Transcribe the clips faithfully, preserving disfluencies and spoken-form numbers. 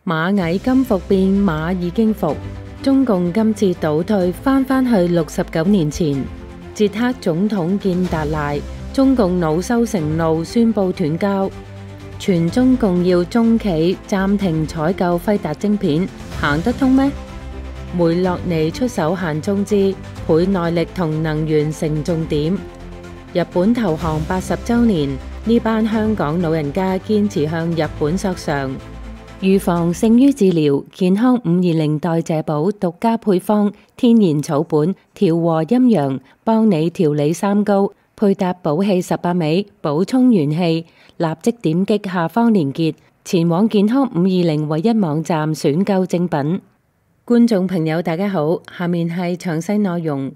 螞蟻金服變馬已經服，中共今次倒退翻返去六十九年前。捷克總統見達賴，中共惱羞成怒，宣布斷交。全中共要中企暫停採購輝達晶片，行得通咩？梅洛尼出手限中資，倍內力同能源成重點。日本投降八十週年，呢班香港老人家堅持向日本索償。預防勝於治療，健康五二零代謝寶獨家配方，天然草本，調和陰陽，幫你調理三高，配搭補氣十八味，補充元氣。立即點擊下方連結，前往健康五二零唯一網站選購正品。觀眾朋友大家好，下面係詳細內容。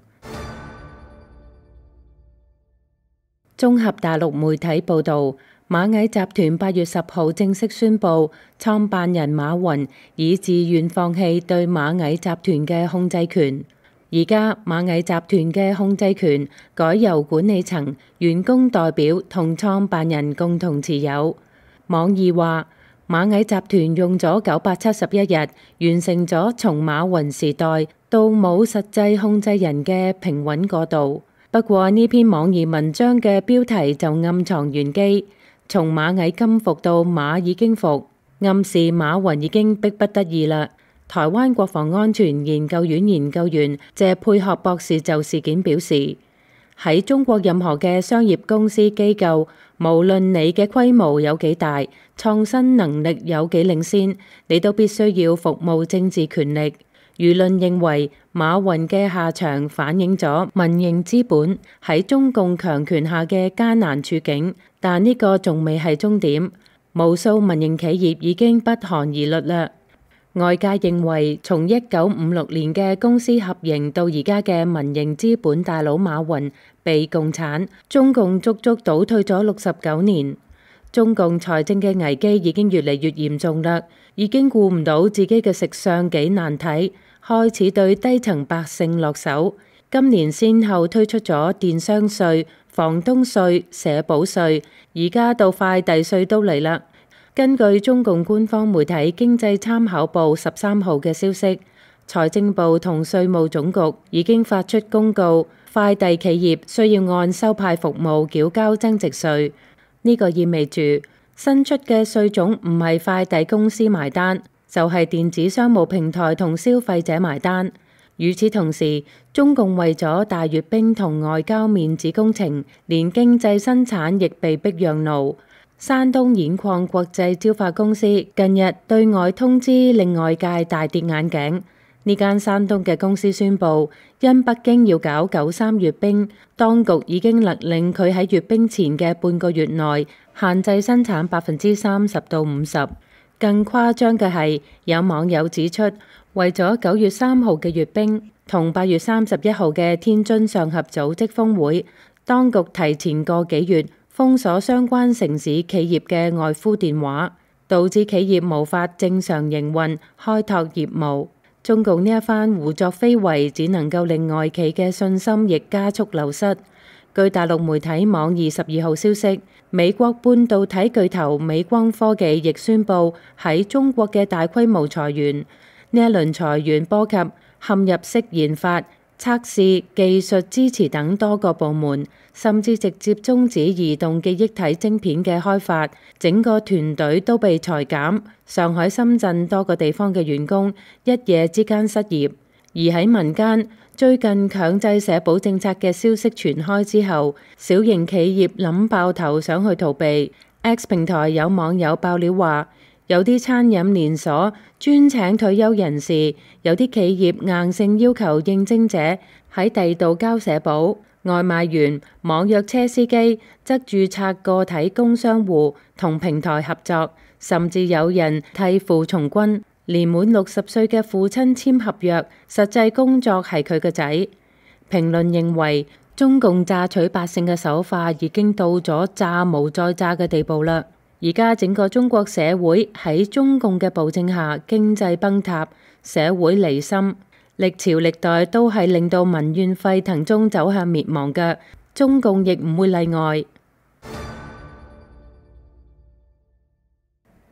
綜合大陸媒體報導，螞蟻集團八月十號正式宣布，創辦人馬雲已自願放棄對螞蟻集團嘅控制權。而家螞蟻集團嘅控制權改由管理層、員工代表同創辦人共同持有。網易話，螞蟻集團用咗九百七十一日，完成咗從馬雲時代到冇實際控制人嘅平穩過渡。不過呢篇網易文章嘅標題就暗藏玄機，從螞蟻金服到馬已經服，暗示馬雲已經逼不得已啦。台灣國防安全研究院研究員謝佩學博士就事件表示，喺中國任何嘅商業公司機構，無論你嘅規模有幾大，創新能力有幾領先，你都必須要服務政治權力。輿論認為馬雲嘅下場反映咗民營資本喺中共強權下嘅艱難處境，但呢個仲未係終點。無數民營企業已經不寒而慄啦。外界認為，從一九五六年嘅公司合營到而家嘅民營資本大佬馬雲被共產，中共足足倒退咗六十九年。中共財政嘅危機已經越嚟越嚴重啦，已經顧唔到自己嘅食相幾難睇，開始對低層百姓落手。今年先後推出咗電商稅、房東稅、社保稅，而家到快遞稅都嚟啦。根據中共官方媒體《經濟參考報》十三號嘅消息，財政部同稅務總局已經發出公告，快遞企業需要按收派服務繳交增值稅。呢個意味住新出嘅稅種唔係快遞公司埋單，就係電子商務平台同消費者埋單。與此同時，中共為咗大閱兵同外交面子工程，連經濟生產亦被逼讓路。山東兗礦國際焦化公司近日對外通知，令外界大跌眼鏡。呢間山東嘅公司宣布，因北京要搞九三閱兵，當局已經勒令佢喺閱兵前嘅半個月內限制生產百分之三十到五十。更誇張嘅係，有網友指出，為咗九月三號嘅閱兵同八月三十一號嘅天津上合組織峰會，當局提前個幾月封鎖相關城市企業嘅外呼電話，導致企業無法正常營運、開拓業務。中共呢一番胡作非為，只能夠令外企嘅信心亦加速流失。據大陸媒體網易十二號消息，美國半導體巨頭美光科技亦宣布喺中國嘅大規模裁員。呢一輪裁員波及嵌入式研發、測試、技術支持等多個部門，甚至直接終止移動記憶體晶片嘅開發，整個團隊都被裁減。上海、深圳多個地方嘅員工一夜之間失業。而喺民間，最近強制社保政策嘅消息傳開之後，小型企業諗爆頭想去逃避。X 平台有網友爆料話，有啲餐飲連鎖專請退休人士，有啲企業硬性要求應徵者喺第度交社保，外賣員、網約車司機則註冊個體工商戶同平台合作，甚至有人替父從軍，年滿六十歲嘅父親簽合約，實際工作係佢個仔。評論認為，中共榨取百姓嘅手法已經到咗榨無再榨嘅地步啦。而家整個中國社會喺中共嘅暴政下，經濟崩塌，社會離心，歷朝歷代都係令到民怨沸騰中走向滅亡嘅，中共亦唔會例外。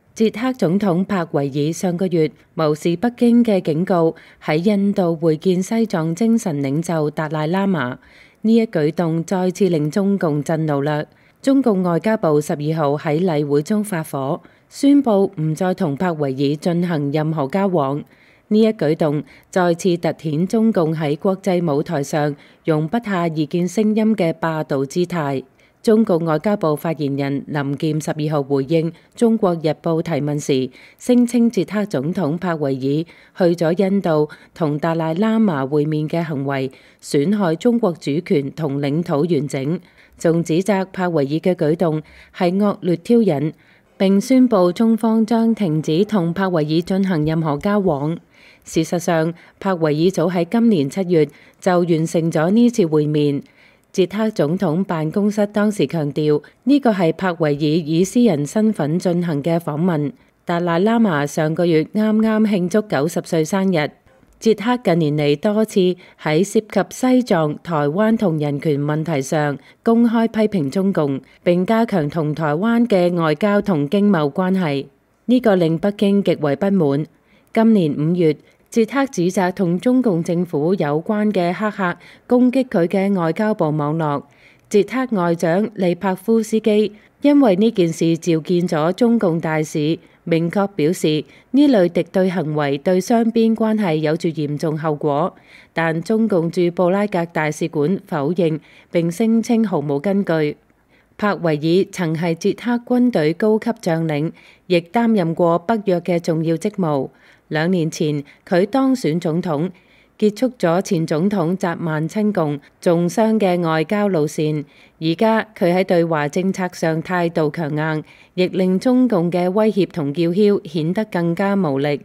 捷克總統柏維爾上個月無視北京嘅警告，喺印度會見西藏精神領袖達賴喇嘛。呢一舉動再次令中共震怒啦。中共外交部十二號喺例會中發火，宣布唔再同柏維爾進行任何交往。呢一舉動再次凸顯中共喺國際舞台上容不下異見聲音嘅霸道姿態。中共外交部發言人林劍十二號回應《中國日報》提問時，聲稱捷克總統柏維爾去咗印度同達賴喇嘛會面嘅行為損害中國主權同領土完整，仲指責柏維爾嘅舉動係惡劣挑釁，並宣布中方將停止同柏維爾進行任何交往。事實上，柏維爾早喺今年七月就完成咗呢次會面。捷克總統辦公室當時強調，呢個係柏維爾以私人身份進行嘅訪問。達賴喇嘛上個月啱啱慶祝九十歲生日。捷克近年嚟多次喺涉及西藏、台灣同人權問題上公開批評中共，並加強同台灣嘅外交同經貿關係。呢個令北京極為不滿。今年五月，捷克指責同中共政府有關嘅黑客攻擊佢嘅外交部網絡。捷克外長利帕夫斯基因為呢件事召見咗中共大使，明確表示呢類敵對行為對雙邊關係有住嚴重後果。但中共駐布拉格大使館否認並聲稱毫無根據。柏維爾曾係捷克軍隊高級將領，亦擔任過北約嘅重要職務。兩年前，佢當選總統，結束咗前總統澤曼親共重傷嘅外交路線。而家佢喺對華政策上態度強硬，亦令中共嘅威脅同叫囂顯得更加無力。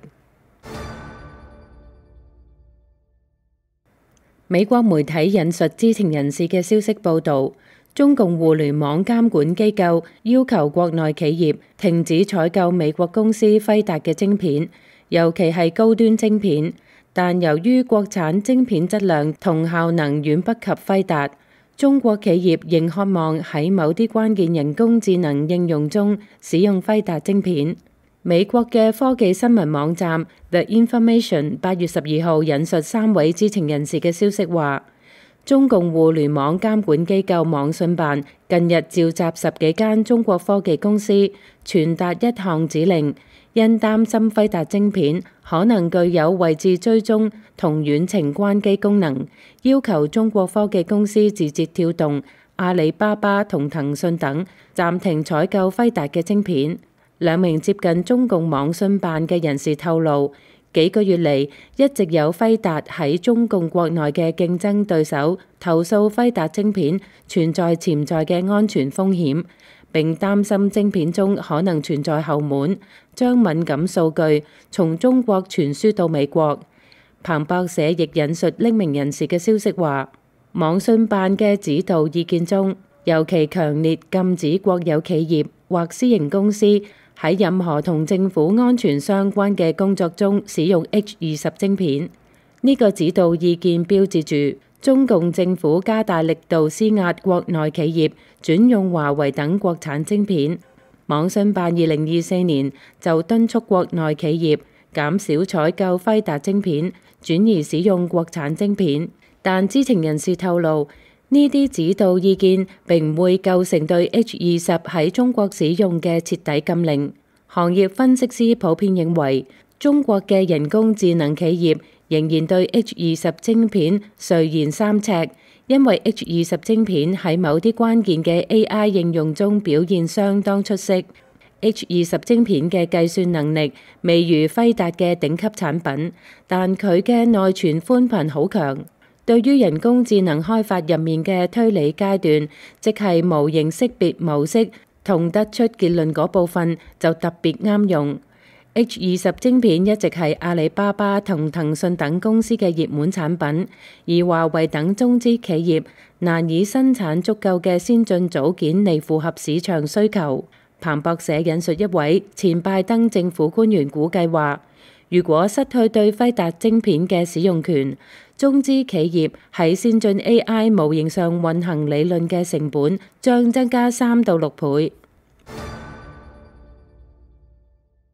美國媒體引述知情人士嘅消息報導，中共互聯網監管機構要求國內企業停止採購美國公司輝達嘅晶片，尤其係高端晶片，但由於國產晶片質量同效能遠不及輝達，中國企業仍渴望喺某啲關鍵人工智能應用中使用輝達晶片。美國嘅科技新聞網站 The Information 八月十二號引述三位知情人士嘅消息話，中共互聯網監管機構網信辦近日召集十幾間中國科技公司，傳達一項指令。因擔心輝達晶片可能具有位置追蹤同遠程關機功能，要求中國科技公司字節跳動、阿里巴巴同騰訊等暫停採購輝達嘅晶片。兩名接近中共網信辦嘅人士透露，幾個月嚟一直有輝達喺中共國內嘅競爭對手投訴輝達晶片存在潛在嘅安全風險，並擔心晶片中可能存在後門，將敏感數據從中國傳輸到美國。彭博社亦引述匿名人士嘅消息話，網信辦嘅指導意見中，尤其強烈禁止國有企業或私營公司喺任何同政府安全相關嘅工作中使用 H 二十晶片。呢個指導意見標誌住中共政府加大力度施壓國內企業轉用華為等國產晶片。網信辦二零二四年就敦促國內企業減少採購輝達晶片，轉移使用國產晶片。但知情人士透露，呢啲指導意見並唔會構成對 H 二十喺中國使用嘅徹底禁令。行業分析師普遍認為，中國嘅人工智能企業仍然對 H 二十晶片垂涎三尺，因為 H 二十晶片喺某啲關鍵嘅 A I 應用中表現相當出色。H 二十晶片嘅計算能力未如輝達嘅頂級產品，但佢嘅內存寬頻好強。對於人工智能開發入面嘅推理階段，即係模型識別模式同得出結論嗰部分，就特別啱用。H 二十晶片一直係阿里巴巴同騰訊等公司嘅熱門產品，而華為等中資企業難以生產足夠嘅先進組件嚟符合市場需求。彭博社引述一位前拜登政府官員估計話，如果失去對輝達晶片嘅使用權，中資企業喺先進 A I 模型上運行理論嘅成本將增加三到六倍。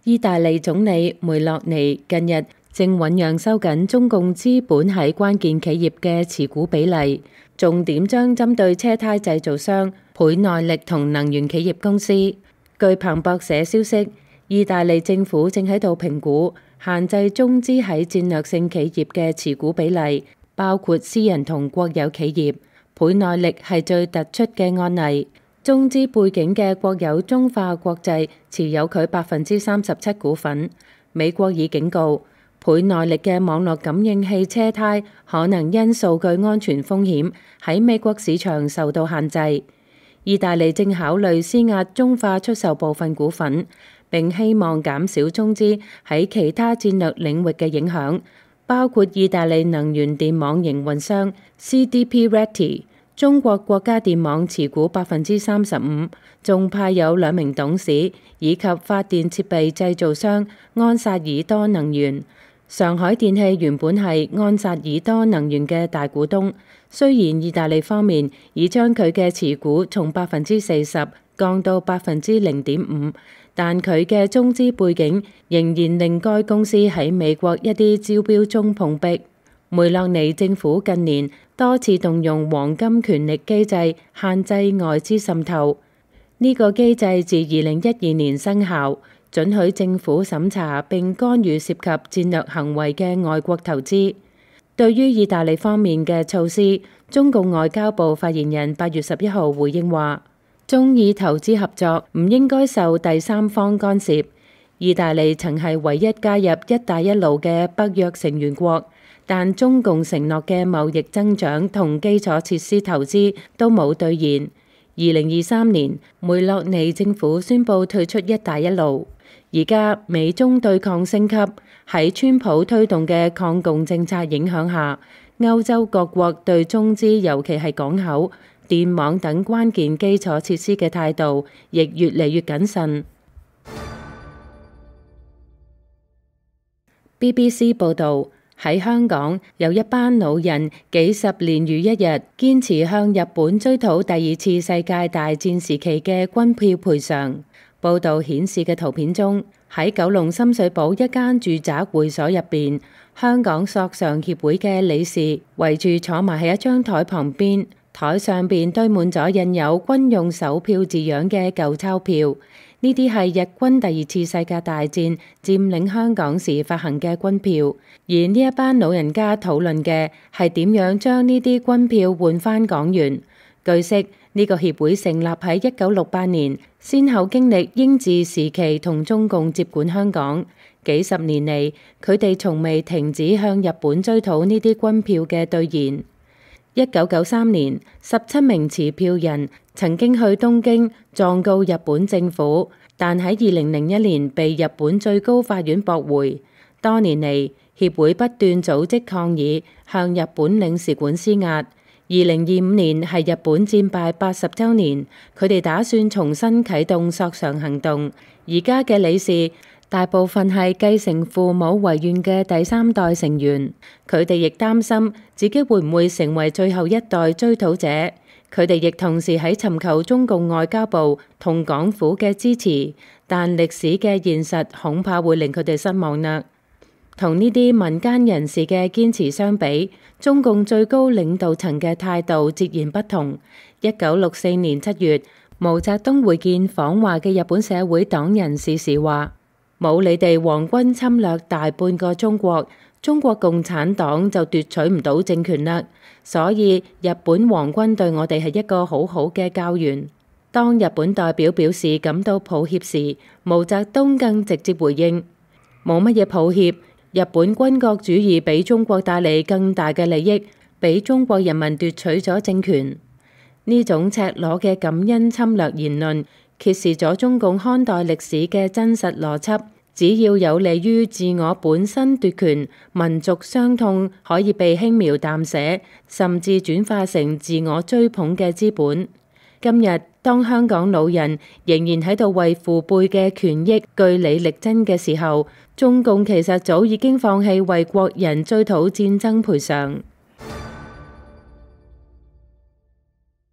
意大利總理梅洛尼近日正醞釀收緊中共資本喺關鍵企業嘅持股比例，重點將針對車胎製造商、倍耐力同能源企業公司。據彭博社消息，意大利政府正喺度評估限制中資喺戰略性企業嘅持股比例，包括私人同國有企業。倍耐力係最突出嘅案例。中資背景嘅國有中化國際持有佢百分之三十七股份。美國已警告，倍耐力嘅網絡感應器車胎可能因數據安全風險喺美國市場受到限制。意大利正考慮施壓中化出售部分股份，並希望減少中資喺其他戰略領域嘅影響，包括意大利能源電網營運商 C D P Reti。中國國家電網持股百分之三十五，仲派有兩名董事，以及發電設備製造商安薩爾多能源。上海電氣原本係安薩爾多能源嘅大股東，雖然意大利方面已將佢嘅持股從百分之四十降到百分之零點五，但佢嘅中資背景仍然令該公司喺美國一啲招標中碰壁。梅洛尼政府近年多次動用黃金權力機制限制外資滲透，呢、這個機制自二零一二年生效，准許政府審查並干預涉及戰略行為嘅外國投資。對於意大利方面嘅措施，中共外交部發言人八月十一號回應話，中意投資合作唔應該受第三方干涉。意大利曾係唯一加入一帶一路嘅北約成員國，但中共承諾嘅貿易增長同基礎設施投資都冇兌現。二零二三年，梅洛尼政府宣布退出一帶一路。而家美中對抗升級，喺川普推動嘅抗共政策影響下，歐洲各國對中資，尤其係港口、電網等關鍵基礎設施嘅態度，亦越嚟越謹慎。B B C 報導，喺香港有一班老人幾十年如一日，堅持向日本追討第二次世界大戰時期嘅軍票賠償。報導顯示嘅圖片中，喺九龍深水埗一間住宅會所入邊，香港索償協會嘅理事圍住坐埋喺一張台旁邊，台上邊堆滿咗印有軍用手票字樣嘅舊鈔票。呢啲係日軍第二次世界大戰佔領香港時發行嘅軍票，而呢一班老人家討論嘅係點樣將呢啲軍票換返港元。據悉，呢個協會成立喺一九六八年，先後經歷英治時期同中共接管香港，幾十年嚟，佢哋從未停止向日本追討呢啲軍票嘅兌現。一九九三年，十七名持票人曾經去東京狀告日本政府，但喺二零零一年被日本最高法院駁回。多年嚟，協會不斷組織抗議，向日本領事館施壓。二零二五年係日本戰敗八十週年，佢哋打算重新啟動索償行動。而家嘅理事大部分係繼承父母遺願嘅第三代成員，佢哋亦擔心自己會唔會成為最後一代追討者。佢哋亦同時喺尋求中共外交部同港府嘅支持，但歷史嘅現實恐怕會令佢哋失望啦。同呢啲民間人士嘅堅持相比，中共最高領導層嘅態度截然不同。一九六四年七月，毛澤東會見訪華嘅日本社會黨人士時話：冇你哋皇軍侵略大半個中國，中國共產黨就奪取唔到政權啦。所以日本皇軍對我哋係一個好好嘅教員。當日本代表表示感到抱歉時，毛澤東更直接回應：冇乜嘢抱歉。日本軍國主義俾中國帶嚟更大嘅利益，俾中國人民奪取咗政權。呢種赤裸嘅感恩侵略言論，揭示咗中共看待歷史嘅真實邏輯。只要有利於自我本身奪權，民族傷痛可以被輕描淡寫，甚至轉化成自我追捧嘅資本。今日當香港老人仍然喺度為父輩嘅權益據理力爭嘅時候，中共其實早已經放棄為國人追討戰爭賠償。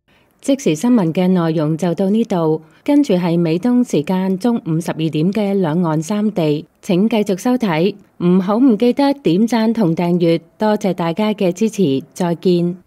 即時新聞嘅內容就到呢度，跟住係美東時間中午十二點嘅兩岸三地，請繼續收睇，唔好唔記得點讚同訂閱，多謝大家嘅支持，再見。